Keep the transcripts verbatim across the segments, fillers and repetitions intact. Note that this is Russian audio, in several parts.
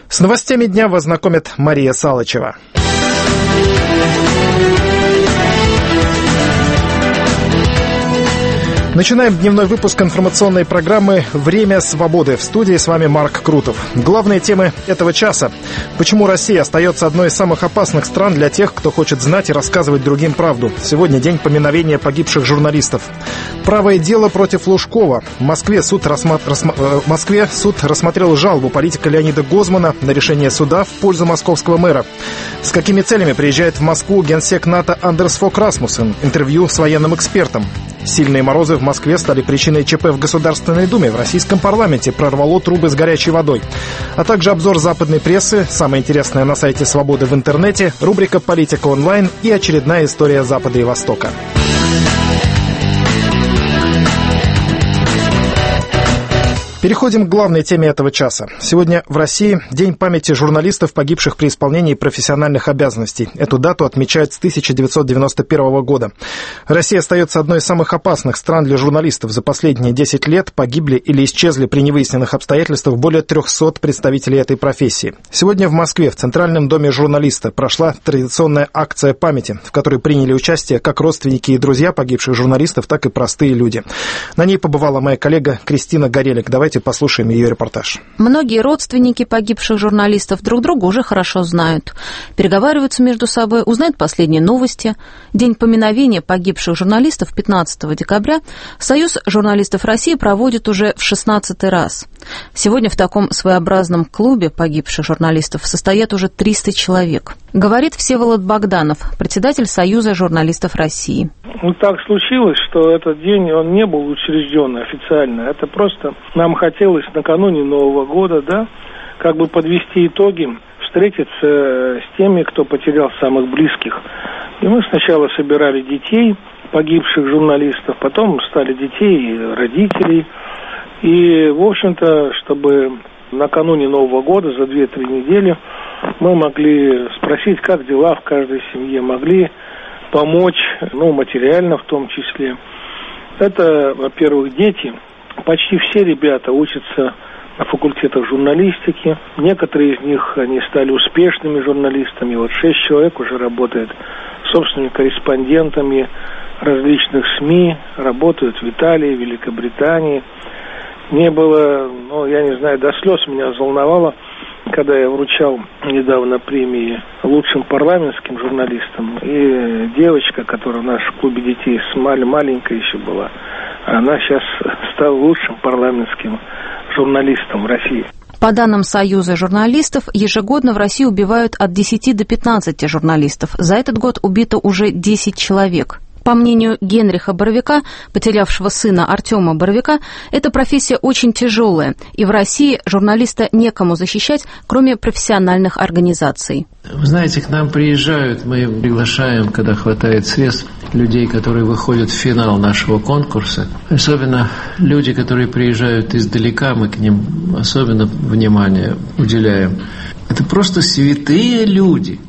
С новостями дня вас знакомит Мария Салычева. Начинаем дневной выпуск информационной программы «Время свободы». В студии с вами Марк Крутов. Главные темы этого часа. Почему Россия остается одной из самых опасных стран для тех, кто хочет знать и рассказывать другим правду. Сегодня день поминовения погибших журналистов. Правое дело против Лужкова. В Москве суд, рассма... рассма... в Москве суд рассмотрел жалобу политика Леонида Гозмана на решение суда в пользу московского мэра. С какими целями приезжает в Москву генсек НАТО Андерс Фок Расмуссен? Интервью с военным экспертом. Сильные морозы в Москве стали причиной ЧП в Государственной Думе. В российском парламенте прорвало трубы с горячей водой. А также обзор западной прессы, самое интересное на сайте «Свободы» в интернете, рубрика «Политика онлайн» и очередная история Запада и Востока. Переходим к главной теме этого часа. Сегодня в России День памяти журналистов, погибших при исполнении профессиональных обязанностей. Эту дату отмечают с тысяча девятьсот девяносто первого года. Россия остается одной из самых опасных стран для журналистов. За последние десять лет погибли или исчезли при невыясненных обстоятельствах более трехсот представителей этой профессии. Сегодня в Москве, в Центральном доме журналиста, прошла традиционная акция памяти, в которой приняли участие как родственники и друзья погибших журналистов, так и простые люди. На ней побывала моя коллега Кристина Горелик. Давайте Давайте послушаем ее репортаж. Многие родственники погибших журналистов друг друга уже хорошо знают. Переговариваются между собой, узнают последние новости. День поминовения погибших журналистов пятнадцатого декабря Союз журналистов России проводит уже в шестнадцатый раз. Сегодня в таком своеобразном клубе погибших журналистов состоят уже триста человек. Говорит Всеволод Богданов, председатель Союза журналистов России. Ну, так случилось, что этот день, он не был учрежден официально. Это просто нам хотелось накануне Нового года, да, как бы подвести итоги, встретиться с теми, кто потерял самых близких. И мы сначала собирали детей погибших журналистов, потом стали детей и родителей. И, в общем-то, чтобы накануне Нового года, за две-три недели, мы могли спросить, как дела в каждой семье, могли помочь, ну, материально в том числе. Это, во-первых, дети. Почти все ребята учатся на факультетах журналистики. Некоторые из них, они стали успешными журналистами. Вот шесть человек уже работает собственными корреспондентами различных СМИ, работают в Италии, Великобритании. Не было, ну, я не знаю, до слез меня взволновало, когда я вручал недавно премии лучшим парламентским журналистам, и девочка, которая в нашем клубе детей маленькая еще была, она сейчас стала лучшим парламентским журналистом в России. По данным Союза журналистов, ежегодно в России убивают от десяти до пятнадцати журналистов. За этот год убито уже десять человек. По мнению Генриха Боровика, потерявшего сына Артема Боровика, эта профессия очень тяжелая, и в России журналиста некому защищать, кроме профессиональных организаций. Вы знаете, к нам приезжают, мы приглашаем, когда хватает средств, людей, которые выходят в финал нашего конкурса. Особенно люди, которые приезжают издалека, мы к ним особенно внимание уделяем. Это просто святые люди.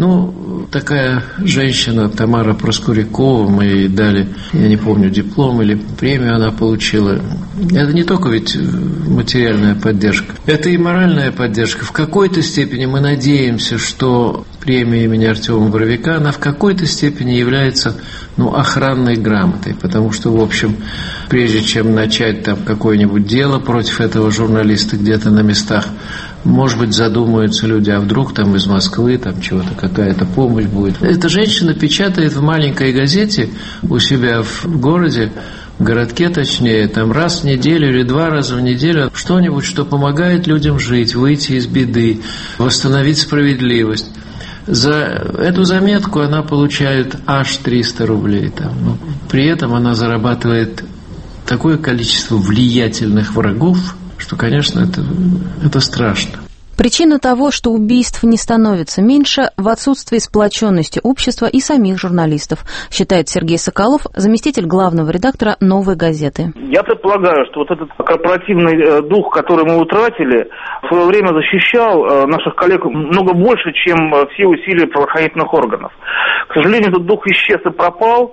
Ну, такая женщина, Тамара Проскурякова, мы ей дали, я не помню, диплом или премию она получила. Это не только ведь материальная поддержка, это и моральная поддержка. В какой-то степени мы надеемся, что премия имени Артема Боровика, она в какой-то степени является, ну, охранной грамотой, потому что, в общем, прежде чем начать там какое-нибудь дело против этого журналиста где-то на местах, может быть, задумаются люди, а вдруг там из Москвы там чего-то, какая-то помощь будет. Эта женщина печатает в маленькой газете у себя в городе, в городке точнее, там раз в неделю или два раза в неделю что-нибудь, что помогает людям жить, выйти из беды, восстановить справедливость. За эту заметку она получает аж триста рублей. Там. Ну, при этом она зарабатывает такое количество влиятельных врагов, что, конечно, это, это страшно. Причина того, что убийств не становится меньше, в отсутствии сплоченности общества и самих журналистов, считает Сергей Соколов, заместитель главного редактора «Новой газеты». Я предполагаю, что вот этот корпоративный дух, который мы утратили, в свое время защищал наших коллег много больше, чем все усилия правоохранительных органов. К сожалению, этот дух исчез и пропал.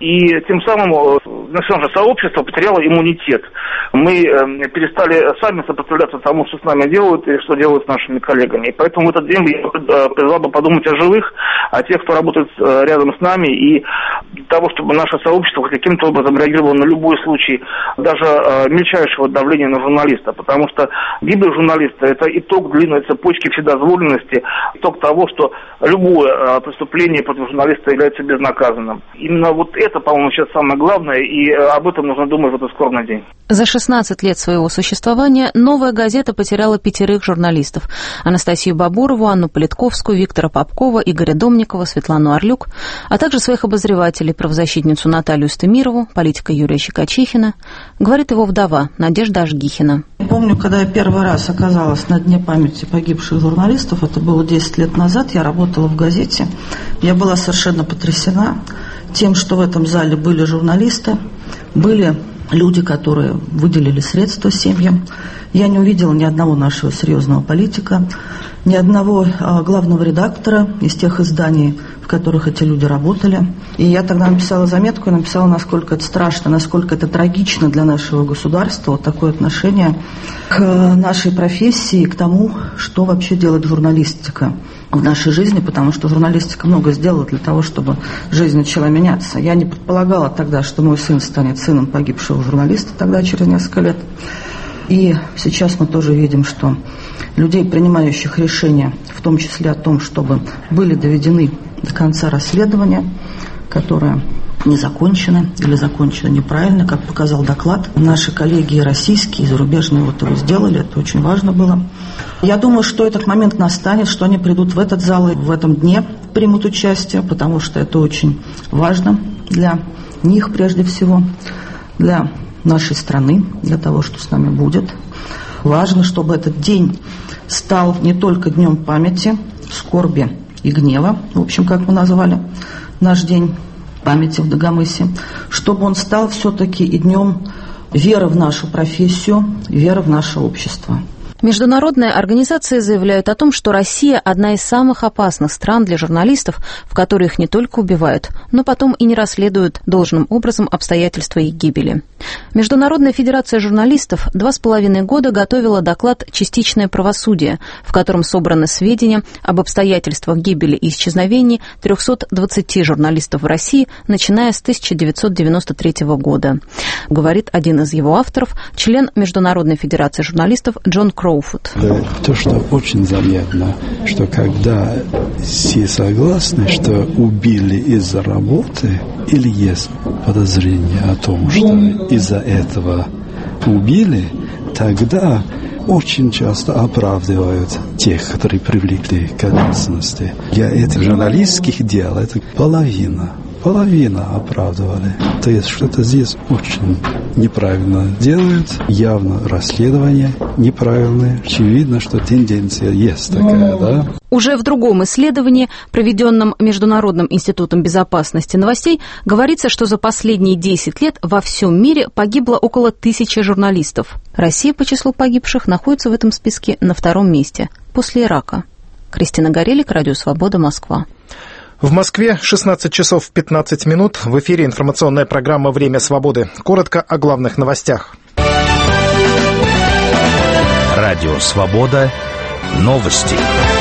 И тем самым наше сообщество потеряло иммунитет. Мы перестали сами сопротивляться тому, что с нами делают и что делают с нашими коллегами. И поэтому в этот день я призвал бы подумать о живых, о тех, кто работает рядом с нами, и для того, чтобы наше сообщество каким-то образом реагировало на любой случай, даже мельчайшего давления на журналиста. Потому что гибель журналиста – это итог длинной цепочки вседозволенности, итог того, что любое преступление против журналиста является безнаказанным. Именно вот это, по-моему, сейчас самое главное, и об этом нужно думать в этот скорбный день. За шестнадцать лет своего существования «Новая газета» потеряла пятерых журналистов. Анастасию Бабурову, Анну Политковскую, Виктора Попкова, Игоря Домникова, Светлану Орлюк, а также своих обозревателей, правозащитницу Наталью Стемирову, политика Юрия Щекочихина, говорит его вдова Надежда Ажгихина. Помню, когда я первый раз оказалась на дне памяти погибших журналистов, это было десять лет назад, я работала в газете, я была совершенно потрясена тем, что в этом зале были журналисты, были люди, которые выделили средства семьям. Я не увидела ни одного нашего серьезного политика, ни одного а, главного редактора из тех изданий, в которых эти люди работали. И я тогда написала заметку и написала, насколько это страшно, насколько это трагично для нашего государства, вот такое отношение к нашей профессии, к тому, что вообще делает журналистика в нашей жизни, потому что журналистика много сделала для того, чтобы жизнь начала меняться. Я не предполагала тогда, что мой сын станет сыном погибшего журналиста тогда, через несколько лет. И сейчас мы тоже видим, что людей, принимающих решения, в том числе о том, чтобы были доведены до конца расследования, которое не закончено или закончено неправильно, как показал доклад. Наши коллеги и российские, и зарубежные вот его сделали, это очень важно было. Я думаю, что этот момент настанет, что они придут в этот зал и в этом дне примут участие, потому что это очень важно для них прежде всего, для нашей страны, для того, что с нами будет. Важно, чтобы этот день стал не только днем памяти, скорби и гнева, в общем, как мы назвали наш день памяти в Дагомысе, чтобы он стал все-таки и днем веры в нашу профессию, веры в наше общество. Международные организации заявляют о том, что Россия – одна из самых опасных стран для журналистов, в которой их не только убивают, но потом и не расследуют должным образом обстоятельства их гибели. Международная федерация журналистов два с половиной года готовила доклад «Частичное правосудие», в котором собраны сведения об обстоятельствах гибели и исчезновений трехсот двадцати журналистов в России, начиная с тысяча девятьсот девяносто третьего года. Говорит один из его авторов, член Международной федерации журналистов Джон Кроу. То, что очень заметно, что когда все согласны, что убили из-за работы, или есть подозрение о том, что из-за этого убили, тогда очень часто оправдывают тех, которые привлекли к ответственности. Для этих журналистских дел это половина. Половина оправдывали. То есть что-то здесь очень неправильно делают. Явно расследование неправильное. Очевидно, что тенденция есть такая, да? Уже в другом исследовании, проведенном Международным институтом безопасности новостей, говорится, что за последние десять лет во всем мире погибло около тысячи журналистов. Россия по числу погибших находится в этом списке на втором месте, после Ирака. Кристина Горелик, Радио Свобода, Москва. В Москве шестнадцать часов пятнадцать минут. В эфире информационная программа «Время свободы». Коротко о главных новостях. Радио Свобода. Новости.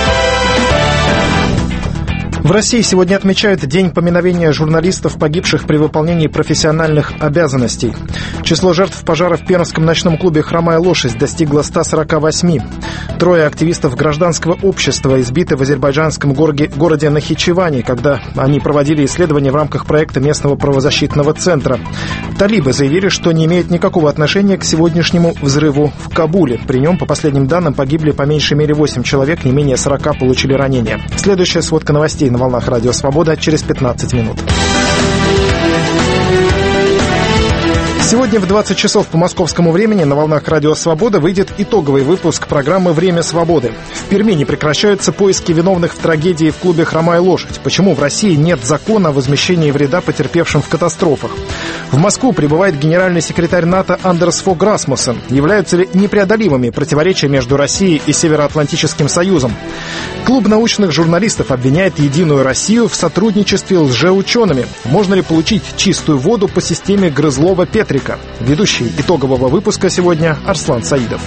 В России сегодня отмечают День поминовения журналистов, погибших при выполнении профессиональных обязанностей. Число жертв пожара в пермском ночном клубе «Хромая лошадь» достигло ста сорока восьми. Трое активистов гражданского общества избиты в азербайджанском городе, городе Нахичевани, когда они проводили исследования в рамках проекта местного правозащитного центра. Талибы заявили, что не имеют никакого отношения к сегодняшнему взрыву в Кабуле. При нем, по последним данным, погибли по меньшей мере восемь человек, не менее сорока получили ранения. Следующая сводка новостей на волнах Радио Свобода через пятнадцать минут. Сегодня в двадцать часов по московскому времени на волнах Радио Свобода выйдет итоговый выпуск программы «Время свободы». В Перми не прекращаются поиски виновных в трагедии в клубе «Хромая лошадь». Почему в России нет закона о возмещении вреда потерпевшим в катастрофах? В Москву прибывает генеральный секретарь НАТО Андерс Фог Расмуссен. Являются ли непреодолимыми противоречия между Россией и Североатлантическим Союзом? Клуб научных журналистов обвиняет «Единую Россию» в сотрудничестве с лжеучеными. Можно ли получить чистую воду по системе Грызлова-Петрика? Ведущий итогового выпуска сегодня Арслан Саидов.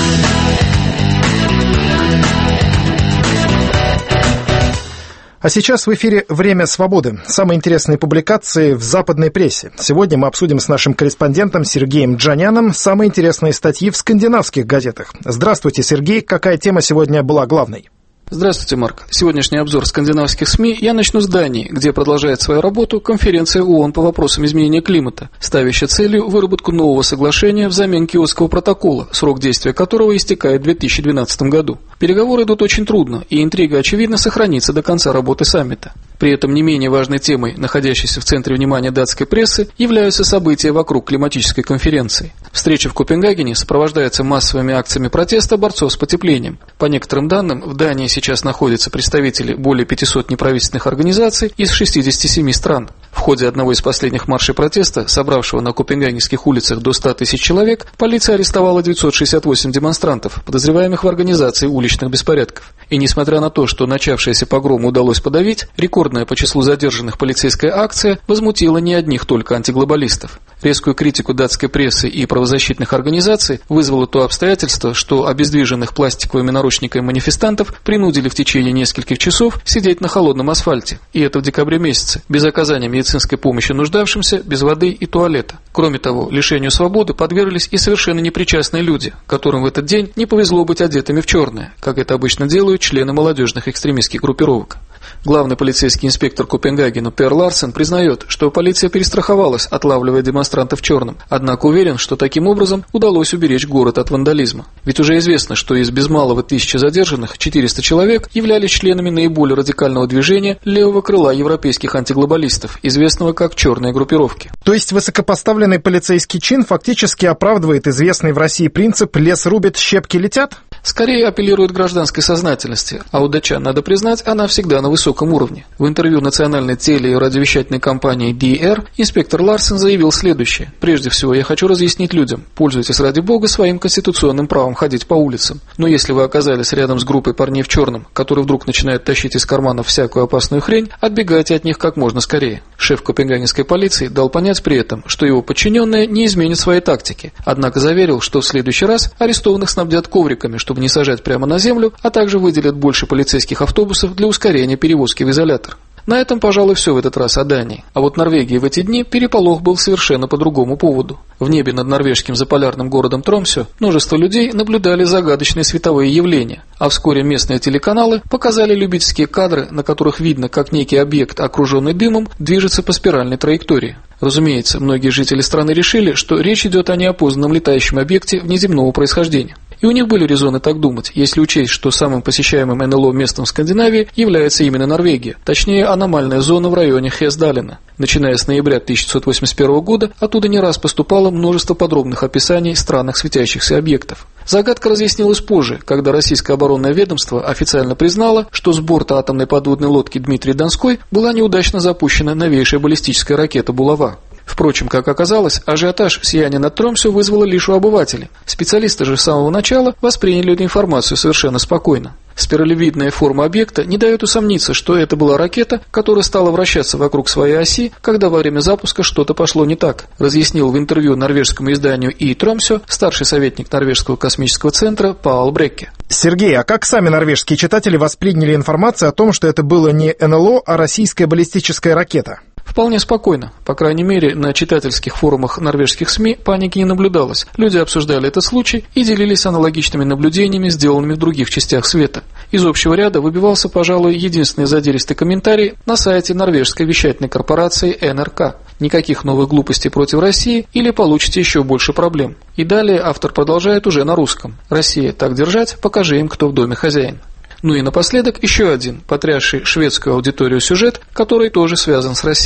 А сейчас в эфире «Время свободы». Самые интересные публикации в западной прессе. Сегодня мы обсудим с нашим корреспондентом Сергеем Джаняном самые интересные статьи в скандинавских газетах. Здравствуйте, Сергей. Какая тема сегодня была главной? Здравствуйте, Марк. Сегодняшний обзор скандинавских СМИ я начну с Дании, где продолжает свою работу конференция ООН по вопросам изменения климата, ставящая целью выработку нового соглашения взамен Киотского протокола, срок действия которого истекает в две тысячи двенадцатом году. Переговоры идут очень трудно, и интрига, очевидно, сохранится до конца работы саммита. При этом не менее важной темой, находящейся в центре внимания датской прессы, являются события вокруг климатической конференции. Встреча в Копенгагене сопровождается массовыми акциями протеста борцов с потеплением. По некоторым данным, в Дании сейчас находятся представители более пятисот неправительственных организаций из шестидесяти семи стран. В ходе одного из последних маршей протеста, собравшего на копенгагенских улицах до ста тысяч человек, полиция арестовала девятьсот шестьдесят восемь демонстрантов, подозреваемых в организации уличных беспорядков. И несмотря на то, что начавшийся погром удалось подавить, рекордная по числу задержанных полицейская акция возмутила не одних только антиглобалистов. Резкую критику датской прессы и правозащитных организаций вызвало то обстоятельство, что обездвиженных пластиковыми наручниками манифестантов принудили в течение нескольких часов сидеть на холодном асфальте, и это в декабре месяце, без оказания медицинской помощи нуждавшимся, без воды и туалета. Кроме того, лишению свободы подверглись и совершенно непричастные люди, которым в этот день не повезло быть одетыми в черное, как это обычно делают члены молодежных экстремистских группировок. Главный полицейский инспектор Копенгагена Пер Ларсен признает, что полиция перестраховалась, отлавливая демонстрантов в черном, однако уверен, что таким образом удалось уберечь город от вандализма. Ведь уже известно, что из без малого тысячи задержанных четыреста человек являлись членами наиболее радикального движения левого крыла европейских антиглобалистов, известного как «черные группировки». То есть высокопоставленный полицейский чин фактически оправдывает известный в России принцип «лес рубит, щепки летят»? Скорее апеллирует к гражданской сознательности, а у датчан, надо признать, она всегда на высоком уровне. В интервью национальной теле- и радиовещательной компании ди эр инспектор Ларсен заявил следующее. «Прежде всего, я хочу разъяснить людям, пользуйтесь ради бога своим конституционным правом ходить по улицам. Но если вы оказались рядом с группой парней в черном, которые вдруг начинают тащить из карманов всякую опасную хрень, отбегайте от них как можно скорее». Шеф копенгагенской полиции дал понять при этом, что его подчиненные не изменят своей тактики, однако заверил, что в следующий раз арестованных снабдят ковриками, чтобы не сажать прямо на землю, а также выделят больше полицейских автобусов для ускорения перевозки в изолятор. На этом, пожалуй, все в этот раз о Дании. А вот в Норвегии в эти дни переполох был совершенно по другому поводу. В небе над норвежским заполярным городом Тромсё множество людей наблюдали загадочные световые явления, а вскоре местные телеканалы показали любительские кадры, на которых видно, как некий объект, окруженный дымом, движется по спиральной траектории. Разумеется, многие жители страны решили, что речь идет о неопознанном летающем объекте внеземного происхождения. И у них были резоны так думать, если учесть, что самым посещаемым эн эл о местом в Скандинавии является именно Норвегия, точнее аномальная зона в районе Хесдалена. Начиная с ноября тысяча девятьсот восемьдесят первого года, оттуда не раз поступало множество подробных описаний странных светящихся объектов. Загадка разъяснилась позже, когда российское оборонное ведомство официально признало, что с борта атомной подводной лодки Дмитрий Донской была неудачно запущена новейшая баллистическая ракета «Булава». Впрочем, как оказалось, ажиотаж сияния над Тромсё вызвало лишь у обывателей. Специалисты же с самого начала восприняли эту информацию совершенно спокойно. Спиралевидная форма объекта не дает усомниться, что это была ракета, которая стала вращаться вокруг своей оси, когда во время запуска что-то пошло не так, разъяснил в интервью норвежскому изданию «И Тромсё» старший советник Норвежского космического центра Паул Брекке. Сергей, а как сами норвежские читатели восприняли информацию о том, что это было не эн эл о, а российская баллистическая ракета? Вполне спокойно. По крайней мере, на читательских форумах норвежских СМИ паники не наблюдалось. Люди обсуждали этот случай и делились аналогичными наблюдениями, сделанными в других частях света. Из общего ряда выбивался, пожалуй, единственный задиристый комментарий на сайте норвежской вещательной корпорации эн эр ка. Никаких новых глупостей против России или получите еще больше проблем. И далее автор продолжает уже на русском. «Россия, так держать, покажи им, кто в доме хозяин». Ну и напоследок еще один, потрясший шведскую аудиторию сюжет, который тоже связан с Россией.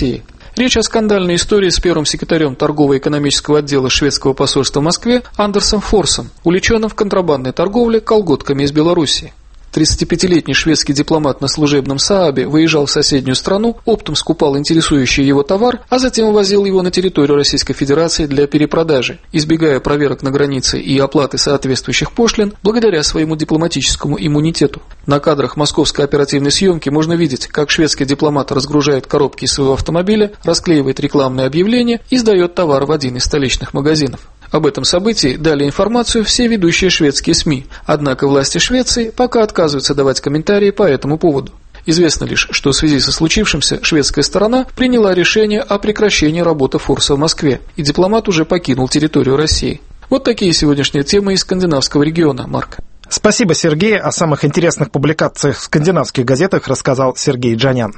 Речь о скандальной истории с первым секретарем торгово-экономического отдела шведского посольства в Москве Андерсом Форсом, увлеченным в контрабандной торговле колготками из Белоруссии. тридцатипятилетний шведский дипломат на служебном Саабе выезжал в соседнюю страну, оптом скупал интересующий его товар, а затем ввозил его на территорию Российской Федерации для перепродажи, избегая проверок на границе и оплаты соответствующих пошлин благодаря своему дипломатическому иммунитету. На кадрах московской оперативной съемки можно видеть, как шведский дипломат разгружает коробки из своего автомобиля, расклеивает рекламные объявления и сдает товар в один из столичных магазинов. Об этом событии дали информацию все ведущие шведские СМИ, однако власти Швеции пока отказываются давать комментарии по этому поводу. Известно лишь, что в связи со случившимся шведская сторона приняла решение о прекращении работы Форса в Москве, и дипломат уже покинул территорию России. Вот такие сегодняшние темы из скандинавского региона, Марк. Спасибо, Сергей. О самых интересных публикациях в скандинавских газетах рассказал Сергей Джанян.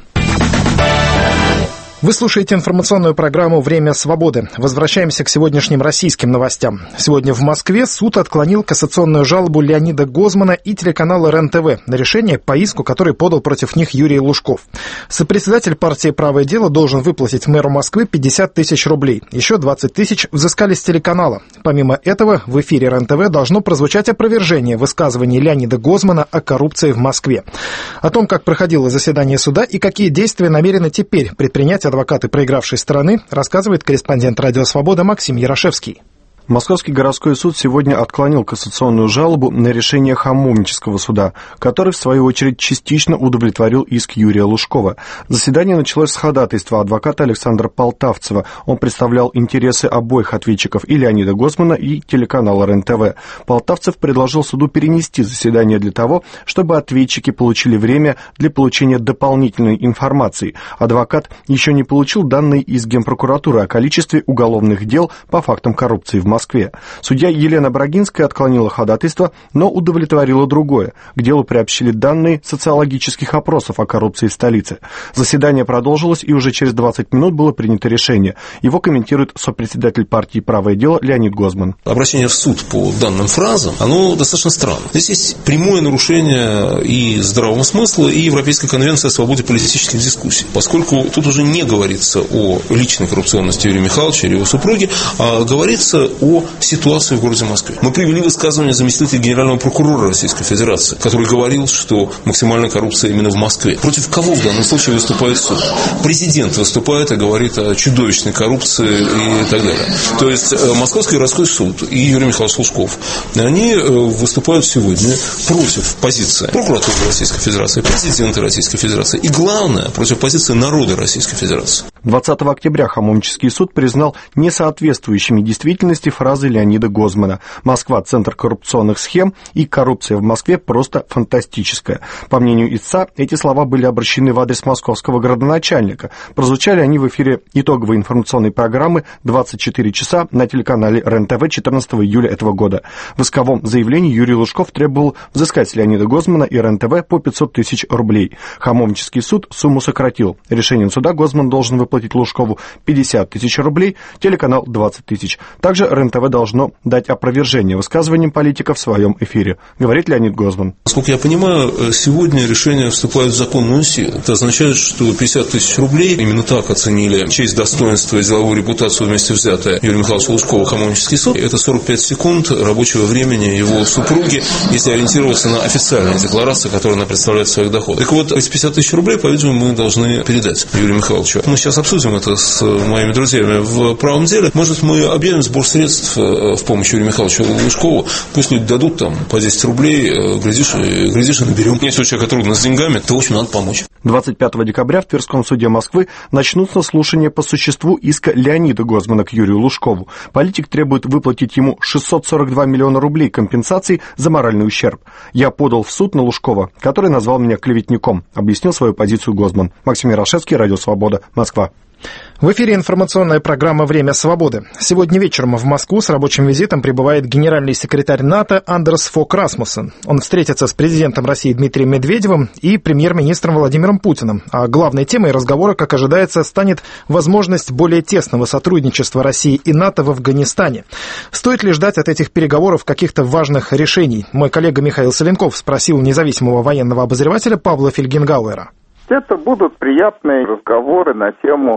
Вы слушаете информационную программу «Время свободы». Возвращаемся к сегодняшним российским новостям. Сегодня в Москве суд отклонил кассационную жалобу Леонида Гозмана и телеканала РЕН-ТВ на решение по иску, который подал против них Юрий Лужков. Сопредседатель партии «Правое дело» должен выплатить мэру Москвы пятьдесят тысяч рублей. Еще двадцать тысяч взыскали с телеканала. Помимо этого, в эфире РЕН-ТВ должно прозвучать опровержение высказываний Леонида Гозмана о коррупции в Москве. О том, как проходило заседание суда и какие действия намерены теперь предпринять адвокаты проигравшей стороны, рассказывает корреспондент «Радио Свобода» Максим Ярошевский. Московский городской суд сегодня отклонил кассационную жалобу на решение Хамовнического суда, который, в свою очередь, частично удовлетворил иск Юрия Лужкова. Заседание началось с ходатайства адвоката Александра Полтавцева. Он представлял интересы обоих ответчиков, и Леонида Гозмана, и телеканала РЕН-ТВ. Полтавцев предложил суду перенести заседание для того, чтобы ответчики получили время для получения дополнительной информации. Адвокат еще не получил данные из Генпрокуратуры о количестве уголовных дел по фактам коррупции в Москве. Москве. Судья Елена Брагинская отклонила ходатайство, но удовлетворила другое. К делу приобщили данные социологических опросов о коррупции в столице. Заседание продолжилось, и уже через двадцать минут было принято решение. Его комментирует сопредседатель партии «Правое дело» Леонид Гозман. Обращение в суд по данным фразам, оно достаточно странно. Здесь есть прямое нарушение и здравого смысла, и Европейской конвенции о свободе политических дискуссий. Поскольку тут уже не говорится о личной коррупционности Юрия Михайловича или его супруги, а говорится о ситуации в городе Москве. Мы привели высказывание заместителя генерального прокурора Российской Федерации, который говорил, что максимальная коррупция именно в Москве. Против кого в данном случае выступает суд? Президент выступает и говорит о чудовищной коррупции и так далее. То есть Московский городской суд и Юрий Михайлович Лужков, они выступают сегодня против позиции прокуратуры Российской Федерации, президента Российской Федерации и, главное, против позиции народа Российской Федерации. двадцатого октября Хамовнический суд признал несоответствующими действительности фразы Леонида Гозмана. Москва – центр коррупционных схем, и коррупция в Москве просто фантастическая. По мнению истца, эти слова были обращены в адрес московского градоначальника. Прозвучали они в эфире итоговой информационной программы «двадцать четыре часа» на телеканале РЕН-ТВ четырнадцатого июля этого года. В исковом заявлении Юрий Лужков требовал взыскать с Леонида Гозмана и РЕН-ТВ по пятьсот тысяч рублей. Хамовнический суд сумму сократил. Решением суда Гозман должен выплатить Лужкову пятьдесят тысяч рублей, телеканал двадцать тысяч. Также РЕН-ТВ должно дать опровержение высказываниям политика в своем эфире, говорит Леонид Гозман. Насколько я понимаю, сегодня решение вступает в законную силу. Это означает, что пятьдесят тысяч рублей, именно так оценили честь, достоинство и деловую репутацию вместе взятая Юрия Михайловича Лужкова Хамовнический суд. Это сорок пять секунд рабочего времени его супруги, если ориентироваться на официальные декларации, которые она представляет в своих доходах. Так вот, эти пятьдесят тысяч рублей, по-видимому, мы должны передать Юрию Михайловичу. Мы сейчас обсудим это с моими друзьями в правом деле. Может, мы объявим сбор средств в помощь Юрию Михайловичу Лужкову. Пусть люди дадут там по десять рублей, глядишь, глядишь и наберем. Если у человека трудно с деньгами, то, в общем, надо помочь. двадцать пятого декабря в Тверском суде Москвы начнутся слушания по существу иска Леонида Гозмана к Юрию Лужкову. Политик требует выплатить ему шестьсот сорок два миллиона рублей компенсаций за моральный ущерб. «Я подал в суд на Лужкова, который назвал меня клеветником», объяснил свою позицию Гозман. Максим Ярошевский, Радио Свобода, Москва. В эфире информационная программа «Время свободы». Сегодня вечером в Москву с рабочим визитом прибывает генеральный секретарь НАТО Андерс Фог Расмуссен. Он встретится с президентом России Дмитрием Медведевым и премьер-министром Владимиром Путиным. А главной темой разговора, как ожидается, станет возможность более тесного сотрудничества России и НАТО в Афганистане. Стоит ли ждать от этих переговоров каких-то важных решений? Мой коллега Михаил Соленков спросил независимого военного обозревателя Павла Фельгенгауэра. Это будут приятные разговоры на тему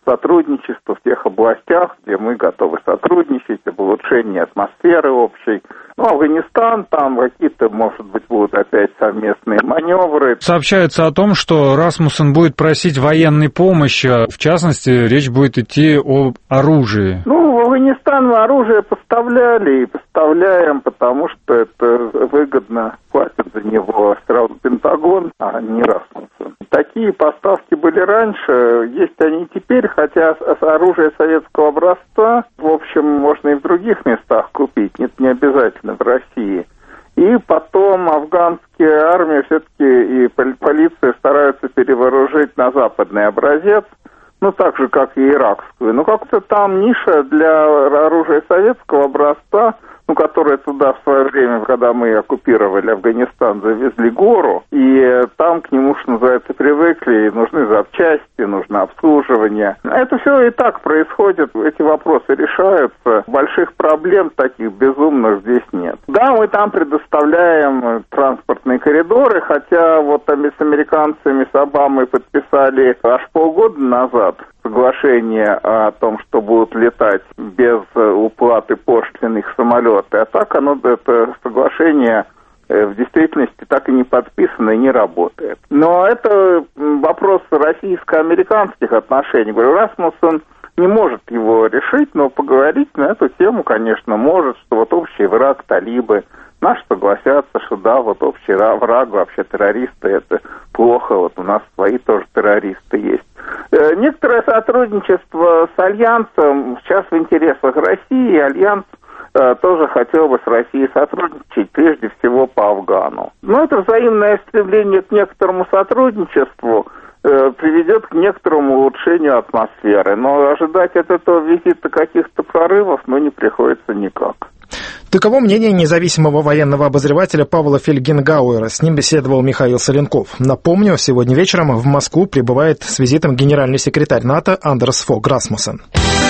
сотрудничество в тех областях, где мы готовы сотрудничать, об улучшении атмосферы общей. Ну, Афганистан, там какие-то, может быть, будут опять совместные маневры. Сообщается о том, что Расмуссен будет просить военной помощи, в частности, речь будет идти о оружии. Ну, в Афганистан мы оружие поставляли и поставляем, потому что это выгодно, платят за него сразу Пентагон, а не Расмуссен. Такие поставки были раньше, есть они теперь, хотя оружие советского образца, в общем, можно и в других местах купить, нет, не обязательно в России. И потом афганские армии все-таки и полиция стараются перевооружить на западный образец, ну так же, как и иракскую. Но как-то там ниша для оружия советского образца, ну, которые туда в свое время, когда мы оккупировали Афганистан, завезли гору, и там к нему, что называется, привыкли, и нужны запчасти, нужно обслуживание. Это все и так происходит, эти вопросы решаются, больших проблем таких безумных здесь нет. Да, мы там предоставляем транспортные коридоры, хотя вот там с американцами, с Обамой подписали аж полгода назад соглашение о том, что будут летать без уплаты пошлин их самолеты. А так оно, это соглашение в действительности так и не подписано и не работает. Но это вопрос российско-американских отношений. Говорю, Расмуссен не может его решить, но поговорить на эту тему, конечно, может, что вот общий враг талибы. Наши согласятся, что да, вот общий враг, вообще террористы, это плохо, вот у нас свои тоже террористы есть. Некоторое сотрудничество с Альянсом сейчас в интересах России, и Альянс тоже хотел бы с Россией сотрудничать, прежде всего по Афгану. Но это взаимное стремление к некоторому сотрудничеству приведет к некоторому улучшению атмосферы. Но ожидать от этого визита каких-то прорывов, ну, не приходится никак. Таково мнение независимого военного обозревателя Павла Фельгенгауэра. С ним беседовал Михаил Соленков. Напомню, сегодня вечером в Москву прибывает с визитом генеральный секретарь НАТО Андерс Фог Расмуссен.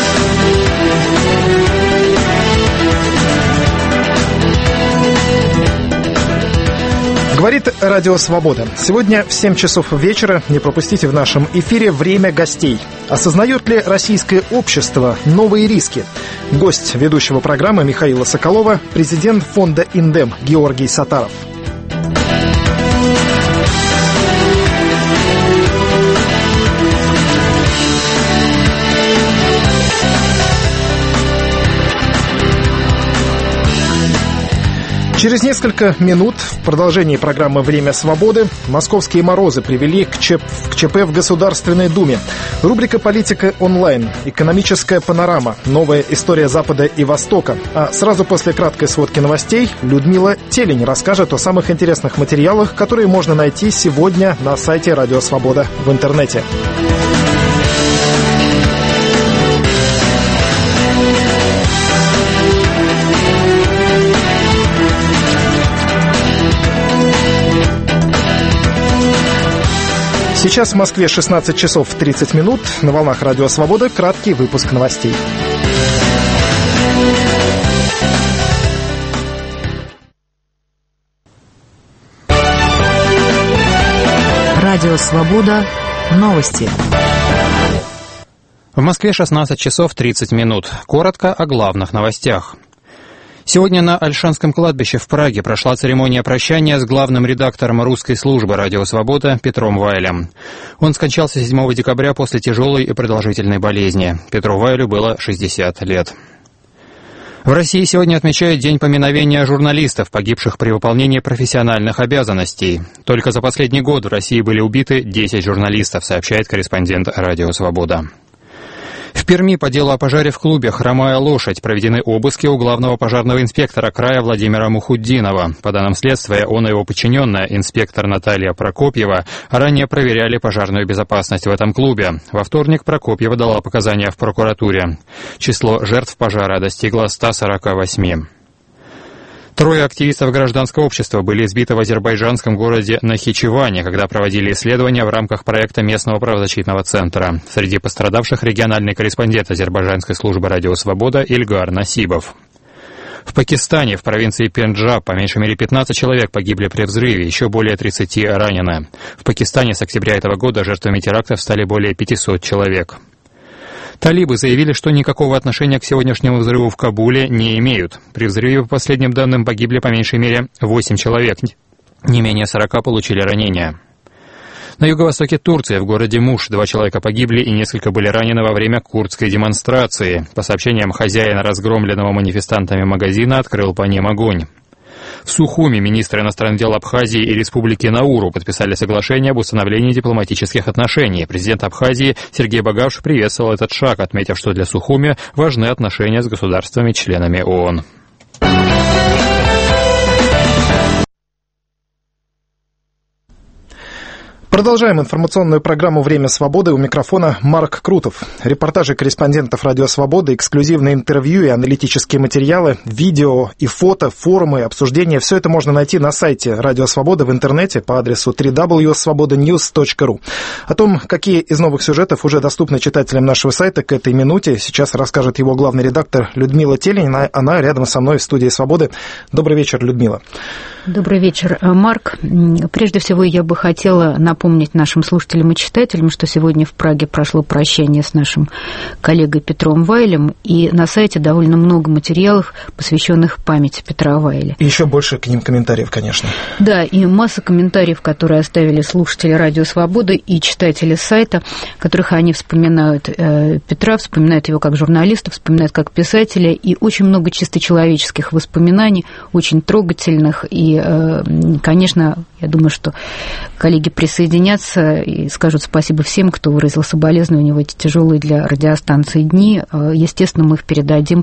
Говорит Радио Свобода. Сегодня в семь часов вечера, не пропустите в нашем эфире «Время гостей». Осознает ли российское общество новые риски? Гость ведущего программы Михаила Соколова, президент фонда «Индем» Георгий Сатаров. Через несколько минут в продолжении программы «Время свободы» московские морозы привели к ЧП, к ЧП в Государственной Думе. Рубрика «Политика онлайн», экономическая панорама, новая история Запада и Востока. А сразу после краткой сводки новостей Людмила Телень расскажет о самых интересных материалах, которые можно найти сегодня на сайте «Радио Свобода» в интернете. Сейчас в Москве шестнадцать часов тридцать минут. На волнах Радио Свобода краткий выпуск новостей. Радио Свобода. Новости. В Москве шестнадцать часов тридцать минут. Коротко о главных новостях. Сегодня на Ольшанском кладбище в Праге прошла церемония прощания с главным редактором русской службы «Радио Свобода» Петром Вайлем. Он скончался седьмого декабря после тяжелой и продолжительной болезни. Петру Вайлю было шестьдесят лет. В России сегодня отмечают День поминовения журналистов, погибших при выполнении профессиональных обязанностей. Только за последний год в России были убиты десять журналистов, сообщает корреспондент «Радио Свобода». В Перми по делу о пожаре в клубе «Хромая лошадь» проведены обыски у главного пожарного инспектора края Владимира Мухуддинова. По данным следствия, он и его подчиненная, инспектор Наталья Прокопьева, ранее проверяли пожарную безопасность в этом клубе. Во вторник Прокопьева дала показания в прокуратуре. Число жертв пожара достигло ста сорока восьми. Трое активистов гражданского общества были избиты в азербайджанском городе Нахичеване, когда проводили исследования в рамках проекта местного правозащитного центра. Среди пострадавших региональный корреспондент азербайджанской службы «Радио Свобода» Ильгар Насибов. В Пакистане, в провинции Пенджаб, по меньшей мере пятнадцать человек погибли при взрыве, еще более тридцати ранены. В Пакистане с октября этого года жертвами терактов стали более пятисот человек. Талибы заявили, что никакого отношения к сегодняшнему взрыву в Кабуле не имеют. При взрыве, по последним данным, погибли по меньшей мере восемь человек. Не менее сорока получили ранения. На юго-востоке Турции, в городе Муш, два человека погибли и несколько были ранены во время курдской демонстрации. По сообщениям, хозяин разгромленного манифестантами магазина открыл по ним огонь. В Сухуми министры иностранных дел Абхазии и Республики Науру подписали соглашение об установлении дипломатических отношений. Президент Абхазии Сергей Багауш приветствовал этот шаг, отметив, что для Сухуми важны отношения с государствами-членами ООН. Продолжаем информационную программу «Время свободы». У микрофона Марк Крутов. Репортажи корреспондентов «Радио Свобода», эксклюзивные интервью и аналитические материалы, видео и фото, форумы, обсуждения. Все это можно найти на сайте «Радио Свобода» в интернете по адресу дабл ю дабл ю дабл ю точка свобода ньюс точка ру. О том, какие из новых сюжетов уже доступны читателям нашего сайта к этой минуте, сейчас расскажет его главный редактор Людмила Телень. Она рядом со мной в студии «Свободы». Добрый вечер, Людмила. Добрый вечер, Марк. Прежде всего, я бы хотела напомнить нашим слушателям и читателям, что сегодня в Праге прошло прощание с нашим коллегой Петром Вайлем, и на сайте довольно много материалов, посвященных памяти Петра Вайля. И еще больше к ним комментариев, конечно. Да, и масса комментариев, которые оставили слушатели «Радио Свобода» и читатели сайта, в которых они вспоминают э, Петра, вспоминают его как журналиста, вспоминают как писателя, и очень много чисто человеческих воспоминаний, очень трогательных, и конечно, я думаю, что коллеги присоединятся и скажут спасибо всем, кто выразил соболезнования в эти тяжелые для радиостанции дни. Естественно, мы их передадим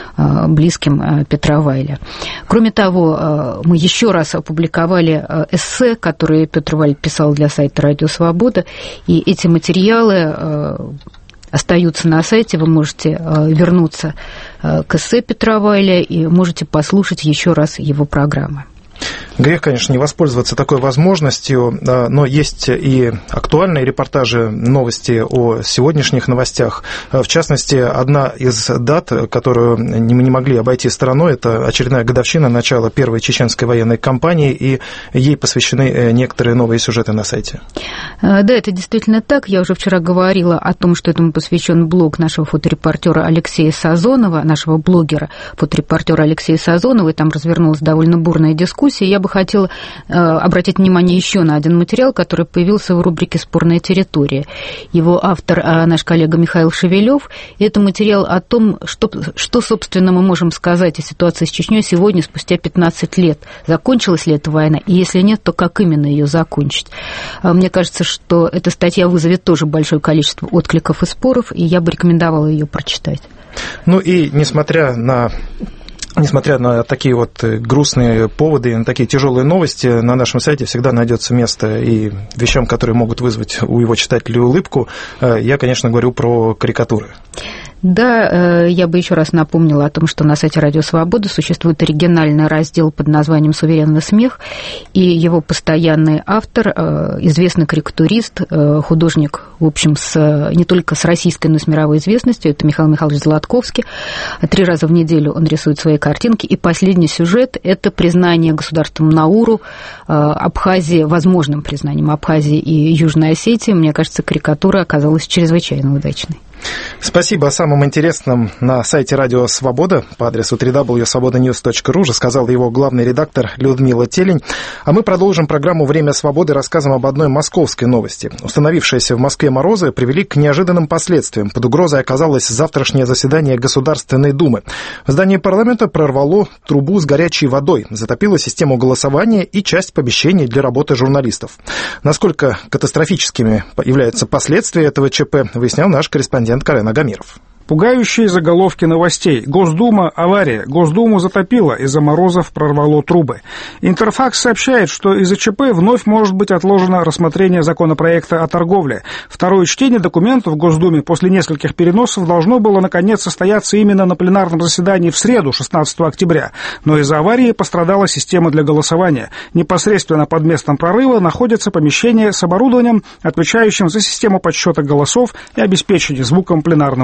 близким Петра Вайля. Кроме того, мы еще раз опубликовали эссе, которые Петр Вайль писал для сайта «Радио Свобода», и эти материалы остаются на сайте, вы можете вернуться к эссе Петра Вайля и можете послушать еще раз его программы. Грех, конечно, не воспользоваться такой возможностью, но есть и актуальные репортажи, новости о сегодняшних новостях. В частности, одна из дат, которую мы не могли обойти стороной, это очередная годовщина начала первой чеченской военной кампании, и ей посвящены некоторые новые сюжеты на сайте. Да, это действительно так. Я уже вчера говорила о том, что этому посвящен блог нашего фоторепортера Алексея Сазонова, нашего блогера, фоторепортера Алексея Сазонова, и там развернулась довольно бурная дискуссия. Я бы хотела э, обратить внимание еще на один материал, который появился в рубрике «Спорная территория». Его автор э, наш коллега Михаил Шевелев. Это материал о том, что, что, собственно, мы можем сказать о ситуации с Чечней сегодня, спустя пятнадцать лет. Закончилась ли эта война? И если нет, то как именно ее закончить? Э, мне кажется, что эта статья вызовет тоже большое количество откликов и споров, и я бы рекомендовала ее прочитать. Ну и несмотря на... Несмотря на такие вот грустные поводы и на такие тяжелые новости, на нашем сайте всегда найдется место и вещам, которые могут вызвать у его читателей улыбку. Я, конечно, говорю про карикатуры. Да, я бы еще раз напомнила о том, что на сайте «Радио Свобода» существует оригинальный раздел под названием «Суверенный смех», и его постоянный автор, известный карикатурист, художник, в общем, с, не только с российской, но и с мировой известностью, это Михаил Михайлович Золотковский. Три раза в неделю он рисует свои картинки, и последний сюжет – это признание государством Науру Абхазии, возможным признанием Абхазии и Южной Осетии. Мне кажется, карикатура оказалась чрезвычайно удачной. Спасибо. О самом интересном на сайте «Радио Свобода» по адресу дабл ю дабл ю дабл ю точка свобода ньюс точка ру рассказал его главный редактор Людмила Телень. А мы продолжим программу «Время свободы» рассказом об одной московской новости. Установившиеся в Москве морозы привели к неожиданным последствиям. Под угрозой оказалось завтрашнее заседание Государственной Думы. В здании парламента прорвало трубу с горячей водой, затопило систему голосования и часть помещений для работы журналистов. Насколько катастрофическими являются последствия этого ЧП, выяснял наш корреспондент Карен Агамиров. Пугающие заголовки новостей. Госдума – авария. Госдуму затопило, из-за морозов прорвало трубы. Интерфакс сообщает, что из-за ЧП вновь может быть отложено рассмотрение законопроекта о торговле. Второе чтение документа в Госдуме после нескольких переносов должно было наконец состояться именно на пленарном заседании в среду, шестнадцатого октября. Но из-за аварии пострадала система для голосования. Непосредственно под местом прорыва находится помещение с оборудованием, отвечающим за систему подсчета голосов и обеспечения звуком пленарного заседания.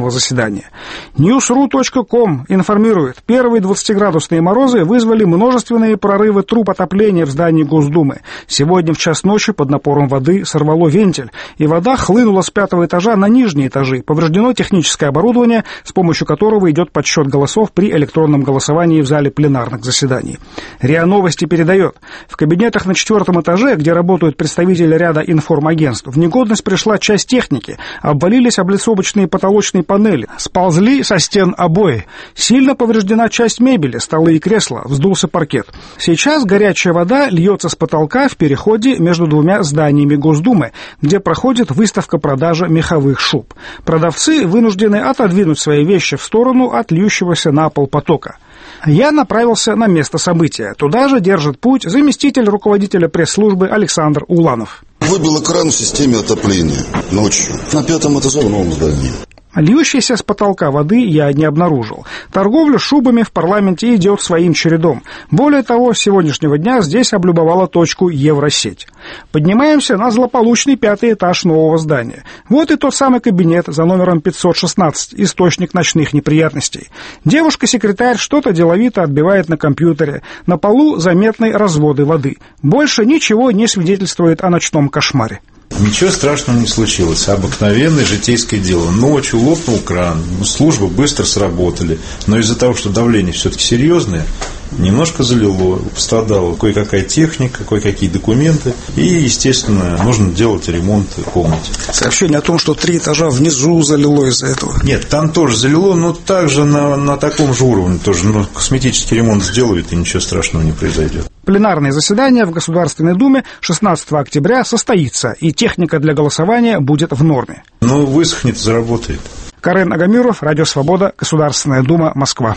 здания. ньюс.ру точка ком информирует, первые двадцатиградусные морозы вызвали множественные прорывы труб отопления в здании Госдумы. Сегодня в час ночи под напором воды сорвало вентиль, и вода хлынула с пятого этажа на нижние этажи. Повреждено техническое оборудование, с помощью которого идет подсчет голосов при электронном голосовании в зале пленарных заседаний. РИА Новости передает, в кабинетах на четвертом этаже, где работают представители ряда информагентств, в негодность пришла часть техники, обвалились облицовочные потолочные панели, сползли со стен обои, сильно повреждена часть мебели, столы и кресла, вздулся паркет. Сейчас горячая вода льется с потолка в переходе между двумя зданиями Госдумы, где проходит выставка-продажа меховых шуб. Продавцы вынуждены отодвинуть свои вещи в сторону от льющегося на пол потока. Я направился на место события. Туда же держит путь заместитель руководителя пресс-службы Александр Уланов. Выбило кран в системе отопления ночью на пятом этаже в новом здании. Льющейся с потолка воды я не обнаружил. Торговля шубами в парламенте идет своим чередом. Более того, с сегодняшнего дня здесь облюбовала точку Евросеть. Поднимаемся на злополучный пятый этаж нового здания. Вот и тот самый кабинет за номером пятьсот шестнадцать, источник ночных неприятностей. Девушка-секретарь что-то деловито отбивает на компьютере. На полу заметны разводы воды. Больше ничего не свидетельствует о ночном кошмаре. Ничего страшного не случилось. Обыкновенное житейское дело. Ночью лопнул кран, службы быстро сработали. Но из-за того, что давление все-таки серьезное, немножко залило, пострадала кое-какая техника, кое-какие документы. И, естественно, нужно делать ремонт в комнате. Сообщение о том, что три этажа внизу залило из-за этого. Нет, там тоже залило, но также на, на таком же уровне. Тоже, ну, косметический ремонт сделают, и ничего страшного не произойдет. Пленарное заседание в Государственной Думе шестнадцатого октября состоится, и техника для голосования будет в норме. Ну, высохнет, заработает. Карен Агамиров, Радио Свобода, Государственная Дума, Москва.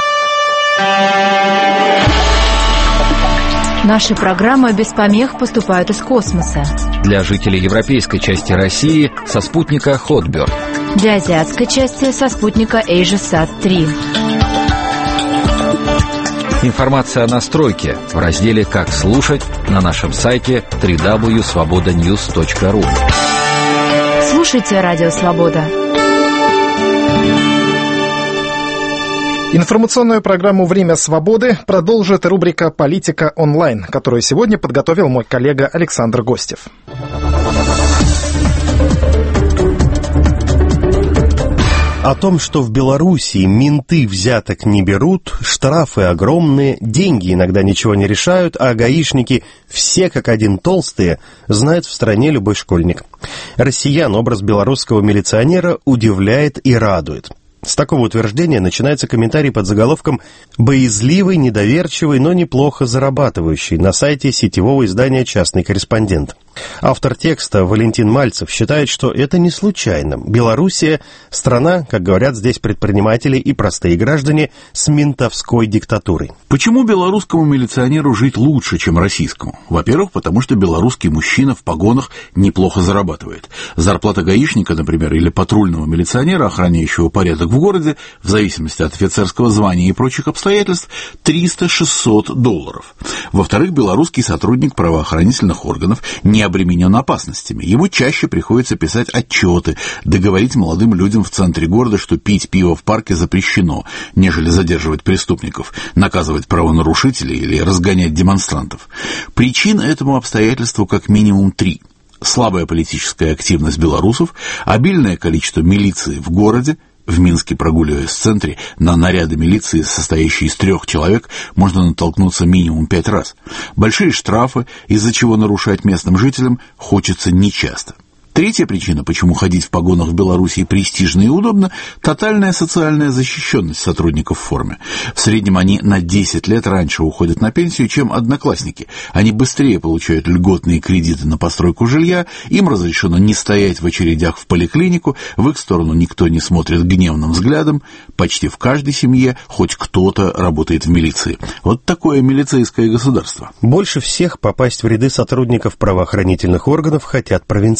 Наши программы без помех поступают из космоса. Для жителей европейской части России со спутника Хотберд. Для азиатской части со спутника AsiaSat три. Информация о настройке в разделе «Как слушать» на нашем сайте дабл ю дабл ю дабл ю точка свобода ньюс точка ру. Слушайте Радио Свобода. Информационную программу «Время свободы» продолжит рубрика «Политика онлайн», которую сегодня подготовил мой коллега Александр Гостев. О том, что в Белоруссии менты взяток не берут, штрафы огромные, деньги иногда ничего не решают, а гаишники все как один толстые, знает в стране любой школьник. Россиян образ белорусского милиционера удивляет и радует. С такого утверждения начинается комментарий под заголовком «Боязливый, недоверчивый, но неплохо зарабатывающий» на сайте сетевого издания «Частный корреспондент». Автор текста Валентин Мальцев считает, что это не случайно. Белоруссия – страна, как говорят здесь предприниматели и простые граждане, с ментовской диктатурой. Почему белорусскому милиционеру жить лучше, чем российскому? Во-первых, потому что белорусский мужчина в погонах неплохо зарабатывает. Зарплата гаишника, например, или патрульного милиционера, охраняющего порядок в городе, в зависимости от офицерского звания и прочих обстоятельств, триста-шестьсот долларов. Во-вторых, белорусский сотрудник правоохранительных органов не обременен опасностями. Ему чаще приходится писать отчеты, договорить молодым людям в центре города, что пить пиво в парке запрещено, нежели задерживать преступников, наказывать правонарушителей или разгонять демонстрантов. Причин этому обстоятельству как минимум три. Слабая политическая активность белорусов, обильное количество милиции в городе. В Минске, прогуливаясь в центре, на наряды милиции, состоящие из трех человек, можно натолкнуться минимум пять раз. Большие штрафы, из-за чего нарушать местным жителям хочется нечасто. Третья причина, почему ходить в погонах в Белоруссии престижно и удобно – тотальная социальная защищенность сотрудников в форме. В среднем они на десять лет раньше уходят на пенсию, чем одноклассники. Они быстрее получают льготные кредиты на постройку жилья, им разрешено не стоять в очередях в поликлинику, в их сторону никто не смотрит гневным взглядом. Почти в каждой семье хоть кто-то работает в милиции. Вот такое милицейское государство. Больше всех попасть в ряды сотрудников правоохранительных органов хотят провинциалы.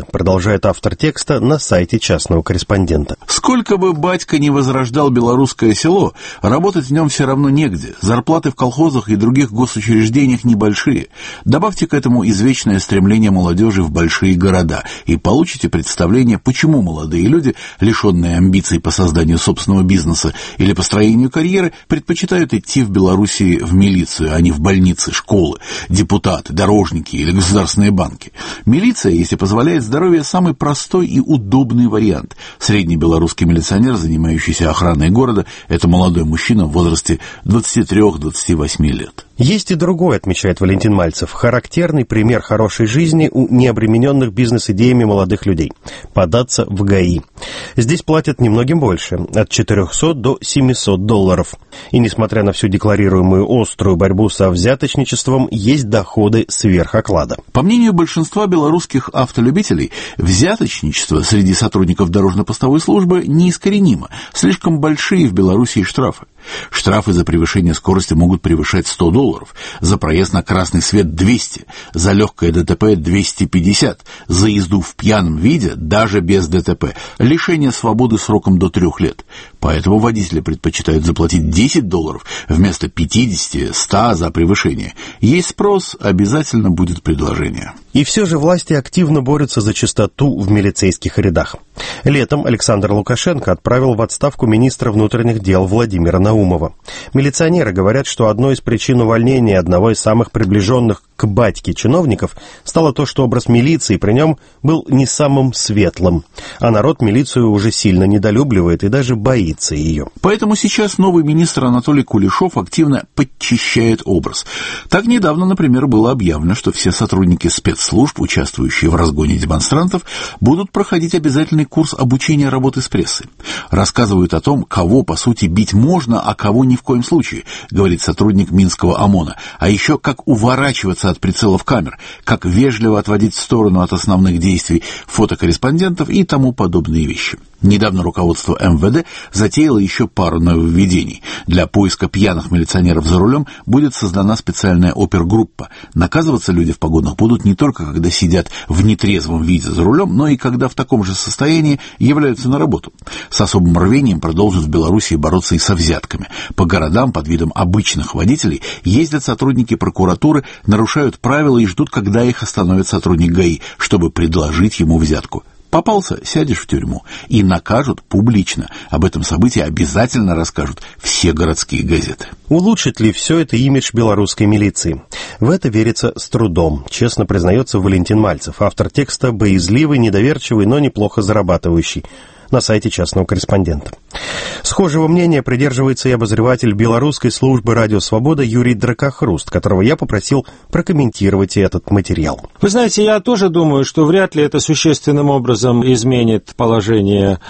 продолжает автор текста на сайте частного корреспондента. Сколько бы батька не возрождал белорусское село, работать в нем все равно негде. Зарплаты в колхозах и других госучреждениях небольшие. Добавьте к этому извечное стремление молодежи в большие города, и получите представление, почему молодые люди, лишенные амбиций по созданию собственного бизнеса или построению карьеры, предпочитают идти в Белоруссии в милицию, а не в больницы, школы, депутаты, дорожники или государственные банки. Милиция, если позволяет здоровье, самый простой и удобный вариант. Средний белорусский милиционер, занимающийся охраной города, это молодой мужчина в возрасте двадцати трёх — двадцати восьми лет. Есть и другой, отмечает Валентин Мальцев, характерный пример хорошей жизни у необремененных бизнес-идеями молодых людей – податься в ГАИ. Здесь платят немногим больше – от четырехсот до семисот долларов. И несмотря на всю декларируемую острую борьбу со взяточничеством, есть доходы сверх оклада. По мнению большинства белорусских автолюбителей, взяточничество среди сотрудников дорожно-постовой службы неискоренимо. Слишком большие в Белоруссии штрафы. Штрафы за превышение скорости могут превышать сто долларов, за проезд на красный свет двести, за легкое ДТП двести пятьдесят, за езду в пьяном виде, даже без ДТП, лишение свободы сроком до трех лет. Поэтому водители предпочитают заплатить десять долларов вместо пятидесяти — ста за превышение. Есть спрос, обязательно будет предложение. И все же власти активно борются за чистоту в милицейских рядах. Летом Александр Лукашенко отправил в отставку министра внутренних дел Владимира Наумова. Милиционеры говорят, что одной из причин увольнения одного из самых приближенных к батьке чиновников стало то, что образ милиции при нем был не самым светлым, а народ милицию уже сильно недолюбливает и даже боится ее. Поэтому сейчас новый министр Анатолий Кулешов активно подчищает образ. Так недавно, например, было объявлено, что все сотрудники спецслужб, участвующие в разгоне демонстрантов, будут проходить обязательный курс обучения работы с прессой. Рассказывают о том, кого, по сути, бить можно, а кого ни в коем случае, говорит сотрудник Минского ОМОНа. А еще как уворачиваться от прицелов камер, как вежливо отводить в сторону от основных действий фотокорреспондентов и тому подобные вещи. Недавно руководство эм вэ дэ затеяло еще пару нововведений. Для поиска пьяных милиционеров за рулем будет создана специальная опергруппа. Наказываться люди в погонах будут не только когда сидят в нетрезвом виде за рулем, но и когда в таком же состоянии являются на работу. С особым рвением продолжат в Белоруссии бороться и со взятками. По городам под видом обычных водителей ездят сотрудники прокуратуры, нарушают правила и ждут, когда их остановит сотрудник ГАИ, чтобы предложить ему взятку. Попался — сядешь в тюрьму. И накажут публично. Об этом событии обязательно расскажут все городские газеты. Улучшит ли все это имидж белорусской милиции? В это верится с трудом, честно признается Валентин Мальцев, автор текста боязливый, недоверчивый, но неплохо зарабатывающий. На сайте частного корреспондента. Схожего мнения придерживается и обозреватель белорусской службы «Радио Свобода» Юрий Дракохруст, которого я попросил прокомментировать этот материал. Вы знаете, я тоже думаю, что вряд ли это существенным образом изменит положение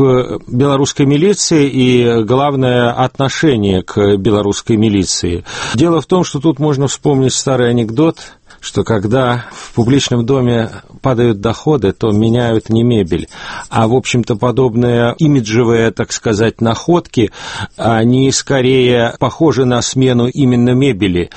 в белорусской милиции и, главное, отношение к белорусской милиции. Дело в том, что тут можно вспомнить старый анекдот, что когда в публичном доме падают доходы, то меняют не мебель, а, в общем-то, подобные имиджевые, так сказать, находки, они скорее похожи на смену именно мебели,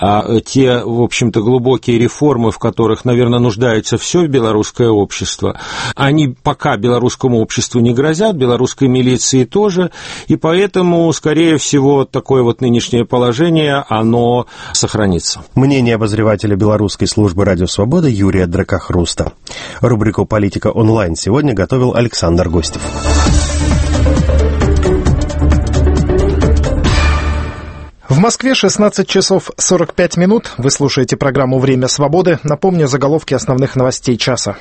а те, в общем-то, глубокие реформы, в которых, наверное, нуждается все белорусское общество, они пока белорусскому обществу не грозят, белорусской милиции тоже, и поэтому, скорее всего, такое вот нынешнее положение, оно сохранится. Мнение обозревателя белорусской службы «Радио Свобода» Юрия Дракохруста. Рубрику «Политика онлайн» сегодня готовил Александр Гостев. В Москве шестнадцать часов сорок пять минут. Вы слушаете программу «Время свободы». Напомню заголовки основных новостей часа.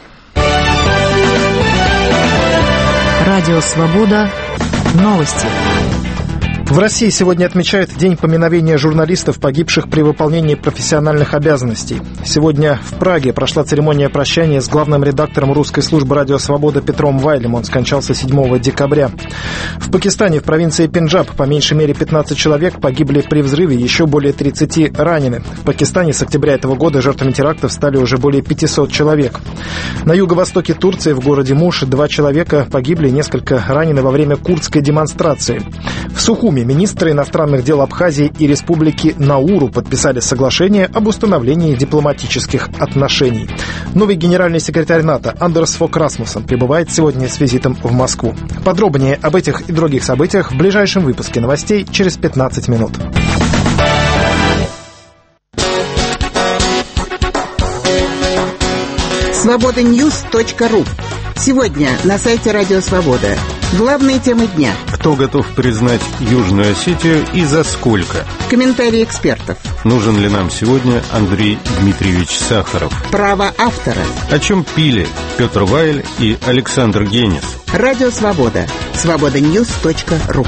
Радио Свобода. Новости. В России сегодня отмечают День поминовения журналистов, погибших при выполнении профессиональных обязанностей. Сегодня в Праге прошла церемония прощания с главным редактором русской службы «Радио Свобода» Петром Вайлем. Он скончался седьмого декабря. В Пакистане, в провинции Пенджаб, по меньшей мере пятнадцать человек погибли при взрыве, еще более тридцати ранены. В Пакистане с октября этого года жертвами терактов стали уже более пятисот человек. На юго-востоке Турции, в городе Муш, два человека погибли, несколько ранены во время курдской демонстрации. В Сухуми Думе министры иностранных дел Абхазии и Республики Науру подписали соглашение об установлении дипломатических отношений. Новый генеральный секретарь НАТО Андерс Фок Расмуссен прибывает сегодня с визитом в Москву. Подробнее об этих и других событиях в ближайшем выпуске новостей через пятнадцать минут. свобода ньюс точка ру. Сегодня на сайте Радио Свобода. Главные темы дня. Кто готов признать Южную Осетию и за сколько? Комментарии экспертов. Нужен ли нам сегодня Андрей Дмитриевич Сахаров? Право автора. О чем пили Петр Вайль и Александр Генис? Радио Свобода. свобода ньюс точка ру.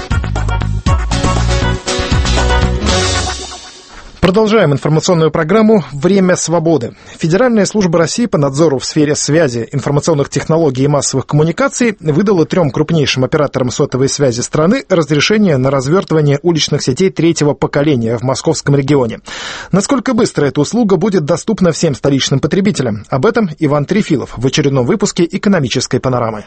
Продолжаем информационную программу «Время свободы». Федеральная служба России по надзору в сфере связи, информационных технологий и массовых коммуникаций выдала трем крупнейшим операторам сотовой связи страны разрешение на развертывание уличных сетей третьего поколения в московском регионе. Насколько быстро эта услуга будет доступна всем столичным потребителям? Об этом Иван Трефилов в очередном выпуске «Экономической панорамы».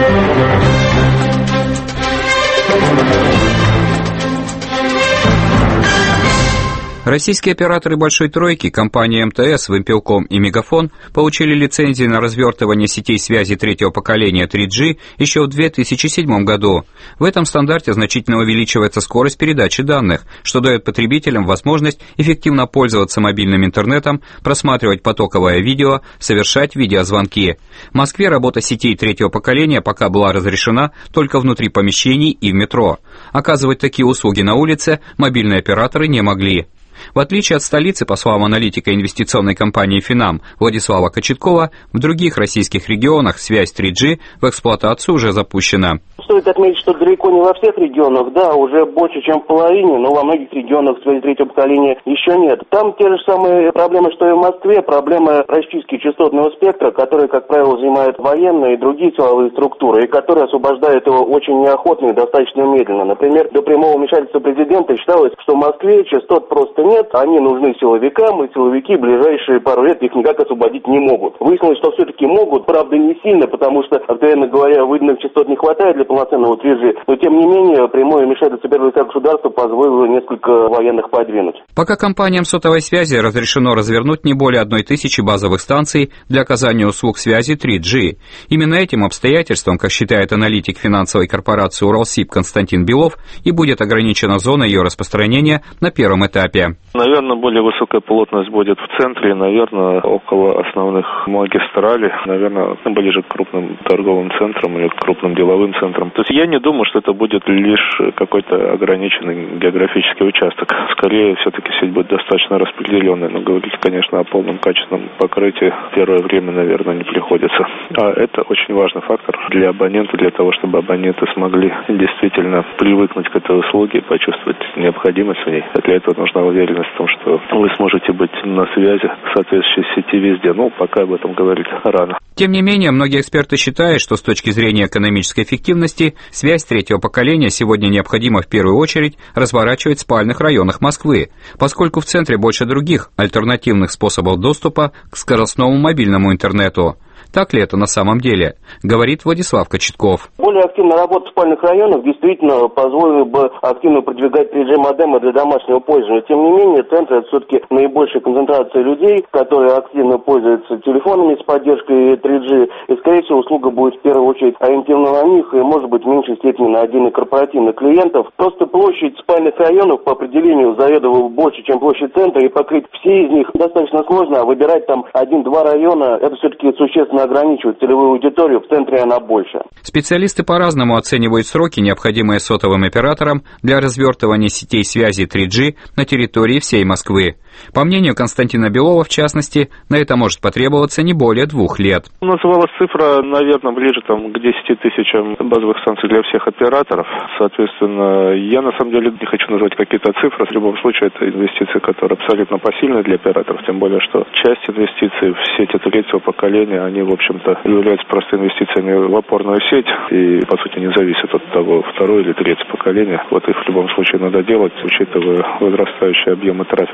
Российские операторы «Большой тройки», компании эм тэ эс, Вимпелком и Мегафон, получили лицензии на развертывание сетей связи третьего поколения три джи еще в две тысячи седьмом году. В этом стандарте значительно увеличивается скорость передачи данных, что дает потребителям возможность эффективно пользоваться мобильным интернетом, просматривать потоковое видео, совершать видеозвонки. В Москве работа сетей третьего поколения пока была разрешена только внутри помещений и в метро. Оказывать такие услуги на улице мобильные операторы не могли. В отличие от столицы, по словам аналитика инвестиционной компании «Финам» Владислава Кочеткова, в других российских регионах связь три джи в эксплуатацию уже запущена. Стоит отметить, что далеко не во всех регионах, да, уже больше, чем в половине, но во многих регионах связи третьего поколения еще нет. Там те же самые проблемы, что и в Москве, проблемы расчистки частотного спектра, которые, как правило, занимают военные и другие силовые структуры, и которые освобождают его очень неохотно и достаточно медленно. Например, до прямого вмешательства президента считалось, что в Москве частот просто нет, они нужны силовикам, и силовики в ближайшие пару лет их никак освободить не могут. Выяснилось, что все-таки могут, правда не сильно, потому что, откровенно говоря, выданных частот не хватает для полноценного три джи, но тем не менее прямое вмешательство первого лица государства позволило несколько военных подвинуть. Пока компаниям сотовой связи разрешено развернуть не более одной тысячи базовых станций для оказания услуг связи три джи. Именно этим обстоятельством, как считает аналитик финансовой корпорации «Уралсиб» Константин Белов, и будет ограничена зона ее распространения на первом этапе. Наверное, более высокая плотность будет в центре, наверное, около основных магистралей, наверное, ближе к крупным торговым центрам или к крупным деловым центрам. То есть я не думаю, что это будет лишь какой-то ограниченный географический участок. Скорее, все-таки сеть будет достаточно распределенная, но говорить, конечно, о полном качественном покрытии в первое время, наверное, не приходится. А это очень важный фактор для абонента, для того, чтобы абоненты смогли действительно привыкнуть к этой услуге, почувствовать необходимость в ней. Для этого нужна уверенность в том, что вы сможете быть на связи в соответствующей сети везде. Ну, пока об этом говорить рано. Тем не менее, многие эксперты считают, что с точки зрения экономической эффективности связь третьего поколения сегодня необходимо в первую очередь разворачивать в спальных районах Москвы, поскольку в центре больше других альтернативных способов доступа к скоростному мобильному интернету. Так ли это на самом деле, говорит Владислав Кочетков. Более активная работа в спальных районах действительно позволила бы активно продвигать три джи модемы для домашнего пользования. Тем не менее, центр — это все-таки наибольшая концентрация людей, которые активно пользуются телефонами с поддержкой три джи, и, скорее всего, услуга будет в первую очередь ориентирована на них, и, может быть, в меньшей степени на отдельных корпоративных клиентов. Просто площадь спальных районов по определению заведомо больше, чем площадь центра, и покрыть все из них достаточно сложно, а выбирать там один-два района — это все-таки существенно ограничивает целевую аудиторию, в центре она больше. Специалисты по-разному оценивают сроки, необходимые сотовым операторам для развертывания сетей связи три джи на территории всей Москвы. По мнению Константина Белова, в частности, на это может потребоваться не более двух лет. Называлась цифра, наверное, ближе там, к десяти тысячам базовых станций для всех операторов. Соответственно, я на самом деле не хочу назвать какие-то цифры. В любом случае, это инвестиции, которые абсолютно посильны для операторов. Тем более, что часть инвестиций в сети третьего поколения, они, в общем-то, являются просто инвестициями в опорную сеть и, по сути, не зависят от того, второе или третье поколение. Вот их в любом случае надо делать, учитывая возрастающие объемы трафика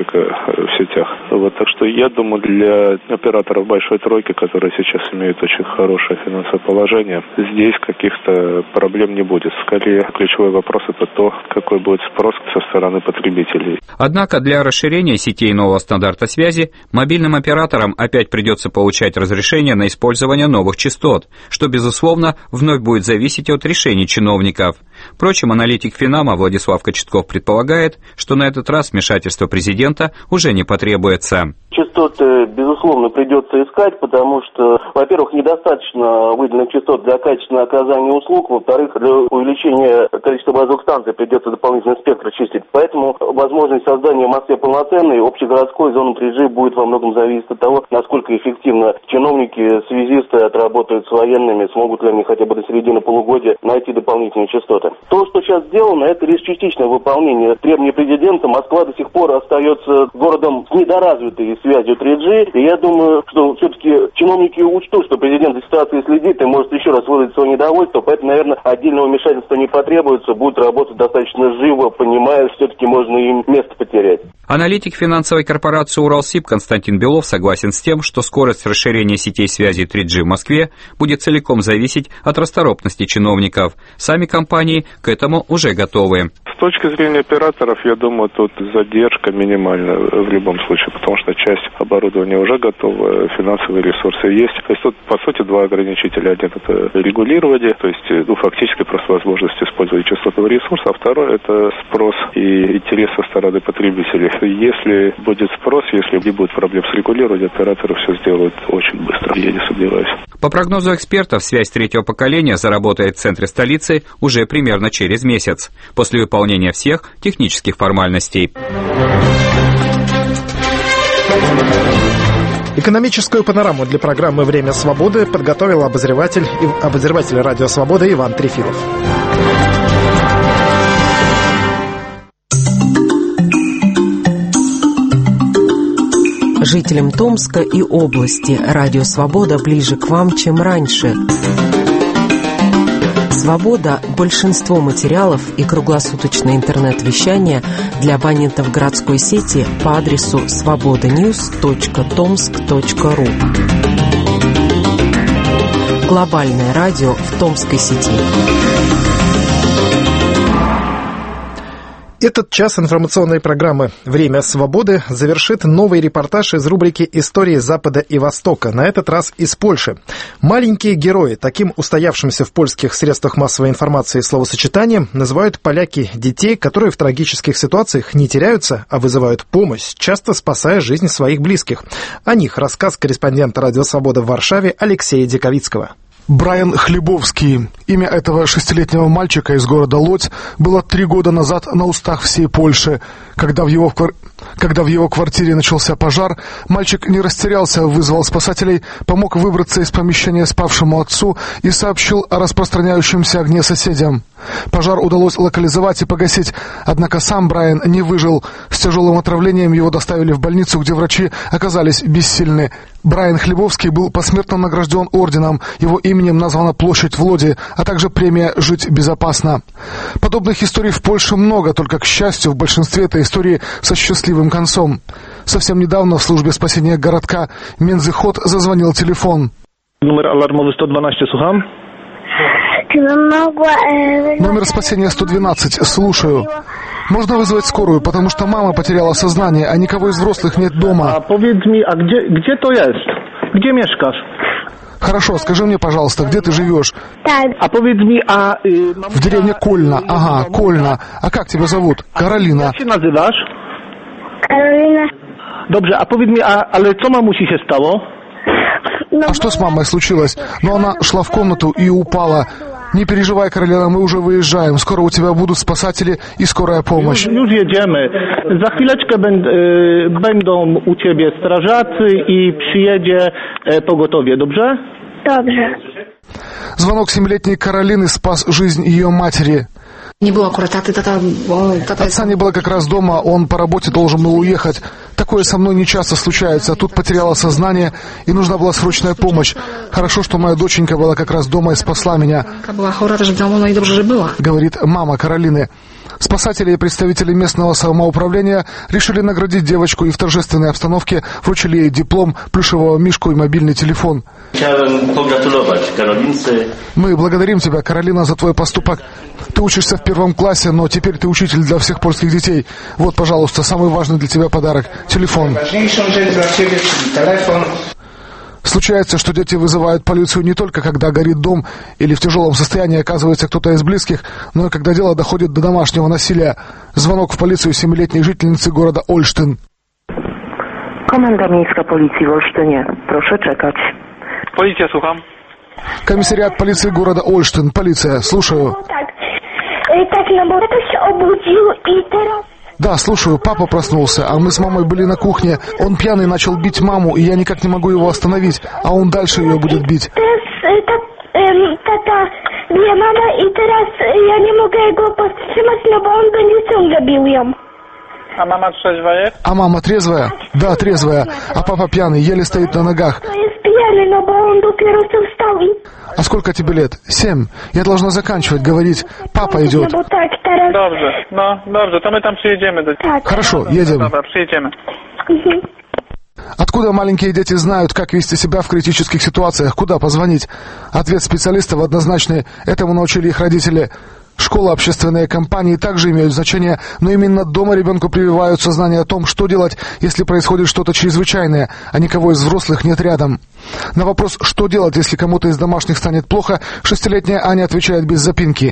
в сетях. Вот, так что я думаю, для операторов большой тройки, которые сейчас имеют очень хорошее финансовое положение, здесь каких-то проблем не будет. Скорее, ключевой вопрос это то, какой будет спрос со стороны потребителей. Однако для расширения сетей нового стандарта связи мобильным операторам опять придется получать разрешение на использование новых частот, что, безусловно, вновь будет зависеть от решений чиновников. Впрочем, аналитик Финама Владислав Кочетков предполагает, что на этот раз вмешательство президента уже не потребуется. Частоты, безусловно, придется искать, потому что, во-первых, недостаточно выделенных частот для качественного оказания услуг, во-вторых, для увеличения количества базовых станций придется дополнительный спектр чистить. Поэтому возможность создания в Москве полноценной общегородской зоны три джи будет во многом зависеть от того, насколько эффективно чиновники, связисты отработают с военными, смогут ли они хотя бы до середины полугодия найти дополнительные частоты. То, что сейчас сделано, это лишь частичное выполнение требований президента. Москва до сих пор остается городом с недоразвитой связью три джи, и я думаю, что все-таки чиновники учтут, что президент за ситуацией следит и может еще раз выразить свое недовольство, поэтому, наверное, отдельного вмешательства не потребуется, будут работать достаточно живо, понимая, что все-таки можно им место потерять. Аналитик финансовой корпорации «Уралсиб» Константин Белов согласен с тем, что скорость расширения сетей связи три джи в Москве будет целиком зависеть от расторопности чиновников. Сами компании к этому уже готовы. С точки зрения операторов, я думаю, тут задержка минимальна в любом случае, потому что часть оборудования уже готова, финансовые ресурсы есть. То есть тут, по сути, два ограничителя. Один – это регулирование, то есть, ну, фактически просто возможность использовать частотного ресурса, а второй – это спрос и интерес со стороны потребителей. Если будет спрос, если не будет проблем с регулированием, операторы все сделают очень быстро, я не сомневаюсь. По прогнозу экспертов, связь третьего поколения заработает в центре столицы уже примерно через месяц, после выполнения всех технических формальностей. Экономическую панораму для программы «Время свободы» подготовил обозреватель, обозреватель «Радио Свобода» Иван Трефилов. Жителям Томска и области «Радио Свобода» ближе к вам, чем раньше. «Свобода» – большинство материалов и круглосуточное интернет-вещание для абонентов городской сети по адресу свобода ньюс точка томск точка ру. Глобальное радио в томской сети. Этот час информационной программы «Время свободы» завершит новый репортаж из рубрики «Истории Запада и Востока», на этот раз из Польши. «Маленькие герои», таким устоявшимся в польских средствах массовой информации словосочетанием называют поляки детей, которые в трагических ситуациях не теряются, а вызывают помощь, часто спасая жизнь своих близких. О них рассказ корреспондента «Радио Свобода» в Варшаве Алексея Диковицкого. Брайан Хлебовский. Имя этого шестилетнего мальчика из города Лодзь было три года назад на устах всей Польши. Когда в его, когда в его квартире начался пожар, мальчик не растерялся, вызвал спасателей, помог выбраться из помещения спавшему отцу и сообщил о распространяющемся огне соседям. Пожар удалось локализовать и погасить, однако сам Брайан не выжил. С тяжелым отравлением его доставили в больницу, где врачи оказались бессильны. Брайан Хлебовский был посмертно награжден орденом, его именем названа площадь в Лодзи, а также премия «Жить безопасно». Подобных историй в Польше много, только, к счастью, в большинстве это истории со счастливым концом. Совсем недавно в службе спасения городка Мензыхот зазвонил телефон. Номер алармовый сто двенадцать, слухам. Номер спасения сто двенадцать, слушаю. Можно вызвать скорую, потому что мама потеряла сознание, а никого из взрослых нет дома. А поwiedz mi, а где, где то есть? Где мешкаешь? Хорошо, скажи мне, пожалуйста, где ты живешь? А powiedz mi, а... Э, в деревне Кольна. Ага, Кольна. А как тебя зовут? Каролина. Как się nazywasz? Karolina. Dobrze, a powiedz mi, a, ale co mamusi się stało? А что с мамой случилось? Ну, она шла в комнату и упала. Не переживай, Каролина, мы уже выезжаем. Скоро у тебя будут спасатели и скорая помощь. Już jedziemy. Za chwileczkę będą u ciebie strażacy i przyjedzie pogotowie, dobrze? Dobrze. Звонок семилетней Каролины спас жизнь ее матери. Не было аккурат, тата, тата, тата. Отца не было как раз дома, он по работе должен был уехать. Такое со мной не часто случается. Тут потеряла сознание, и нужна была срочная помощь. Хорошо, что моя доченька была как раз дома и спасла меня. Была аккурат, же дома, и добре же была. Говорит мама Каролины. Спасатели и представители местного самоуправления решили наградить девочку и в торжественной обстановке вручили ей диплом, плюшевого мишку и мобильный телефон. Мы благодарим тебя, Каролина, за твой поступок. Ты учишься в первом классе, но теперь ты учитель для всех польских детей. Вот, пожалуйста, самый важный для тебя подарок – телефон. Случается, что дети вызывают полицию не только когда горит дом или в тяжелом состоянии оказывается кто-то из близких, но и когда дело доходит до домашнего насилия. Звонок в полицию семилетней жительницы города Ольштyn. Komenda Miejska Policji w Olsztynie. Proszę czekać. Policja, słucham. Комиссариат полиции города Ольштyn. Полиция, слушаю. Tak, no bo ktoś się obudził i teraz... Да, слушаю, папа проснулся, а мы с мамой были на кухне. Он пьяный начал бить маму, и я никак не могу его остановить, а он дальше ее будет бить. Tata bije mama i teraz ja nie mogę go powstrzymać, no bo on będzie ciągle bił ją. А мама трезвая? А мама трезвая? Да, трезвая. А папа пьяный, еле стоит на ногах. Jest pijany, no bo on dopiero co wstał i... А сколько тебе лет? Семь. Я должна заканчивать, говорить. Папа идет. No bo tak, teraz... Dobrze, no dobrze, to my tam przyjedziemy do ciebie. Хорошо, едем. Dobra, przyjedziemy. Откуда маленькие дети знают, как вести себя в критических ситуациях? Куда позвонить? Ответ специалистов однозначный. Этому научили их родители. Школа, общественные компании также имеют значение, но именно дома ребенку прививают сознание о том, что делать, если происходит что-то чрезвычайное, а никого из взрослых нет рядом. На вопрос, что делать, если кому-то из домашних станет плохо, шестилетняя Аня отвечает без запинки.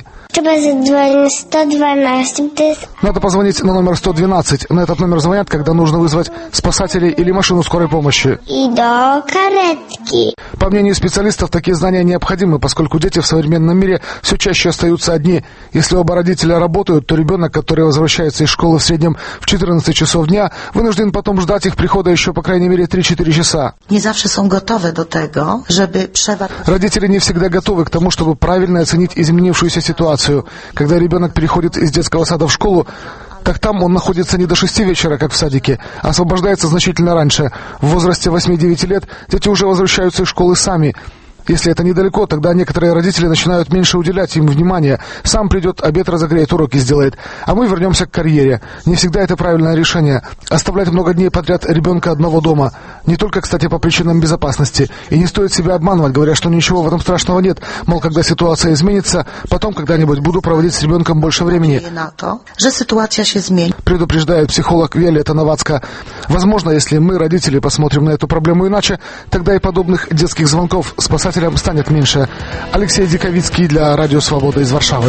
Надо позвонить на номер сто двенадцать. На этот номер звонят, когда нужно вызвать спасателей или машину скорой помощи. И до каретки. По мнению специалистов, такие знания необходимы, поскольку дети в современном мире все чаще остаются одни. Если оба родителя работают, то ребенок, который возвращается из школы в среднем в четырнадцать часов дня, вынужден потом ждать их прихода еще по крайней мере три-четыре часа. Не завжди są gotowe do tego, żeby przewartościować. Родители не всегда готовы к тому, чтобы правильно оценить изменившуюся ситуацию. Когда ребенок переходит из детского сада в школу, так там он находится не до шести вечера, как в садике, а освобождается значительно раньше. В возрасте восьми-девяти лет дети уже возвращаются из школы сами. Если это недалеко, тогда некоторые родители начинают меньше уделять им внимания. Сам придет, обед разогреет, уроки сделает. А мы вернемся к карьере. Не всегда это правильное решение. Оставлять много дней подряд ребенка одного дома. Не только, кстати, по причинам безопасности. И не стоит себя обманывать, говоря, что ничего в этом страшного нет. Мол, когда ситуация изменится, потом когда-нибудь буду проводить с ребенком больше времени. Предупреждает психолог Виолетта Новацка. Возможно, если мы, родители, посмотрим на эту проблему иначе, тогда и подобных детских звонков спасателям станет меньше. Алексей Диковицкий для Радио Свобода из Варшавы.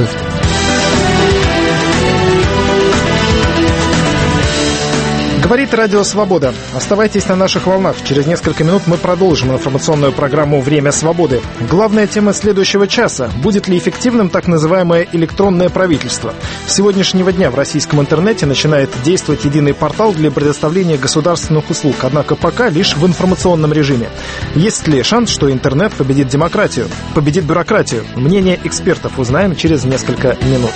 Говорит Радио Свобода. Оставайтесь на наших волнах. Через несколько минут мы продолжим информационную программу «Время свободы». Главная тема следующего часа. Будет ли эффективным так называемое электронное правительство? С сегодняшнего дня в российском интернете начинает действовать единый портал для предоставления государственных услуг, однако пока лишь в информационном режиме. Есть ли шанс, что интернет победит демократию, победит бюрократию? Мнение экспертов узнаем через несколько минут.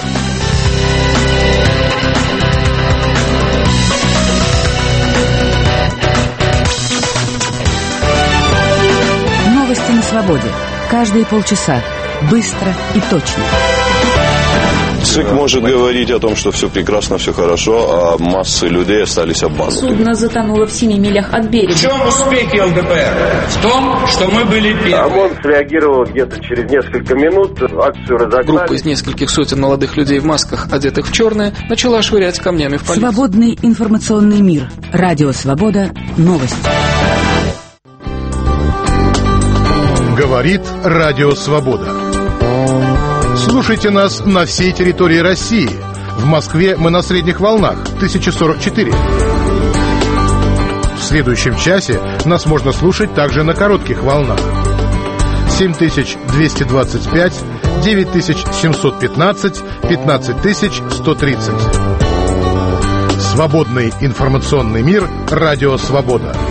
На свободе. Каждые полчаса. Быстро и точно. ЦИК может говорить о том, что все прекрасно, все хорошо, а массы людей остались обмануты. Судно затонуло в семи милях от берега. В чем успехи ЛДПР? В том, что мы были первыми. ОМОН среагировал где-то через несколько минут, акцию разогнали. Группа из нескольких сотен молодых людей в масках, одетых в черное, начала швырять камнями в полицию. Свободный информационный мир. Радио Свобода. Новости. Говорит Радио Свобода. Слушайте нас на всей территории России. В Москве мы на средних волнах тысяча сорок четыре. В следующем часе нас можно слушать также на коротких волнах. семь тысяч двести двадцать пять, девять тысяч семьсот пятнадцать, пятнадцать тысяч сто тридцать. Свободный информационный мир. Радио Свобода.